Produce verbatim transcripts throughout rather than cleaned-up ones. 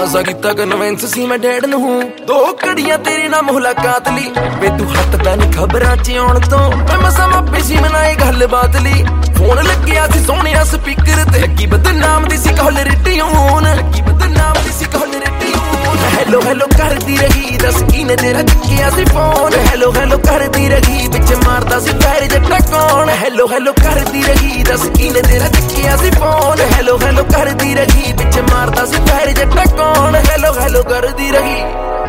सा कीता कन्विंस सी मैं डैड नूं दो घड़ियां तेरे नाल मुलाकात लई वे तू हटदा नहीं खबरां च आउण तों मैं मसां मापे सी मनाए गलबात लई फोन लग्गिया सी सोहणिया स्पीकर ते लगी बदनाम दी सी कॉलर ट्यून लगी बदनाम दी सी कॉलर ट्यून हेलो हेलो करदी रही दस कीने तेरा चुक्किया सी फोन हेलो हेलो करदी रही विच मारदा सी पैर जट्टा कौन हेलो हेलो करदी रही दस कीने तेरा चुक्किया सी फोन हेलो हेलो करदी रही विच मारदा सी पैर जट्टा कौन हेलो हेलो करदी रही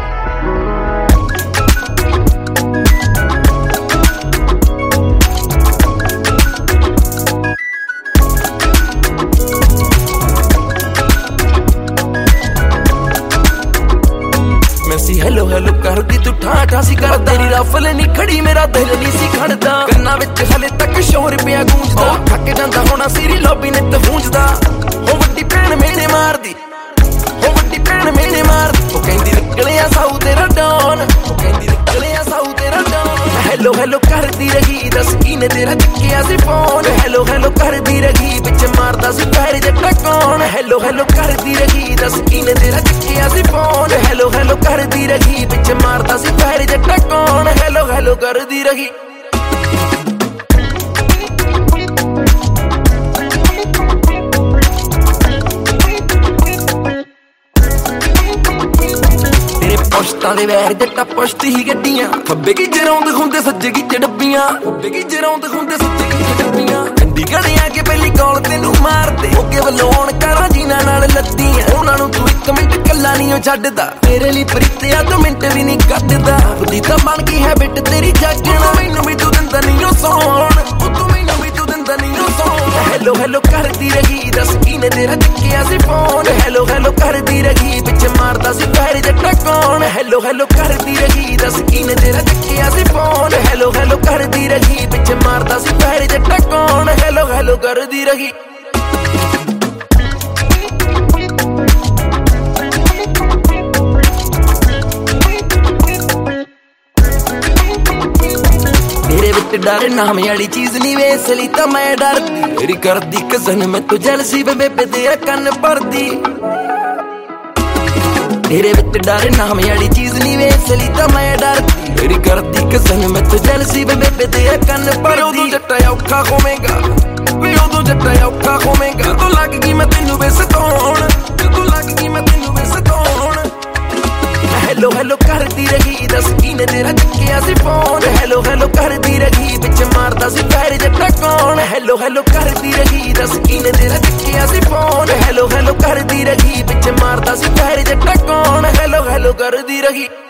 हेलो हेलो करदी तू ठाठा सी कर तेरी रफल नहीं खड़ी मेरा दिल नहीं सी खड़दा कन्ना विच हले तक शोर पिया गूंजदा थक जांदा होना सिरी लॉबी ने ते गूंजदा हो वड्डी भैन मेरे मारदी हो वड्डी भैन मेरे मारदी ओ कहंदी निकलिया साऊ तेरा डॉन ओ कहंदी निकलिया साऊ तेरा डॉन हेलो हेलो करदी रही दस कीने तेरा चुक्किया सी फोन हेलो हेलो करदी रही विच मारदा सी पैर जट्टा कौन हेलो हेलो करदी रही दस कीने तेरा चुक्किया सी फोन हेलो हेलो करदी रही विच मारदा सी पैर जट्टा कौन हेलो हेलो करदी रही पुश्तां दे वैर जट्टा पुश्त ही गड्डियां खब्बे की जरौंद हुंदे सज्जे की डब्बियां खब्बे की जरौंद हुंदे सज्जे की डब्बियां चंडीगढ़ आके पहली कॉल तेनू मारदे ओके वलोण करा जीना नाल लद्दियां उन्हां नूं तू इक मिंट कल्ला नहीं ओ छड्डदा तेरे लई प्रीतिया तू मिंट भी नहीं कड्डदा खुदी तां बन गई हैबिट तेरी जागण मैनू भी तू दिंदा नहीं ओ सौण तू मैनू भी तू दिंदा नहीं ओ सौण हेलो हेलो करदी रही दस कीने तेरा चुक्किया सी फोन हेलो हेलो करदी रही विच मारदा सी पैर जट्टा कौन हेलो हेलो करदी रही दस कीने तेरा चुक्किया सी फोन हेलो हेलो करदी रही विच मारदा सी पैर जट्टा कौन हेलो हेलो करदी रही तेरे विच डर नाम वाली चीज नहीं वेस ली तां मैं डरदी मेरी करदी कसन मैं तो जलसी वे बेबे तेरा कन्न भरदी तेरे विच डर नाम वाली चीज नहीं वेस ली तां मैं डरदी मेरी करदी कसन मैं तो जलसी वे बेबे तेरा कन्न भरदी उदों जट्टा औखा होवेगा वे उदों जट्टा औखा होवेगा तू लग गई मैं तैनू वे सताउण तू लग गई मैं तैनू वे सताउण हेलो हेलो करदी रही दस कीने तेरा चुक्किया सी फोन हेलो हेलो करदी रही विच मारदा सी पैर जट्टा कौन हेलो हेलो करदी रही दस कीने तेरा चुक्किया सी फोन हेलो हेलो करदी रही विच मारदा सी पैर जट्टा कौन हेलो हेलो करदी रही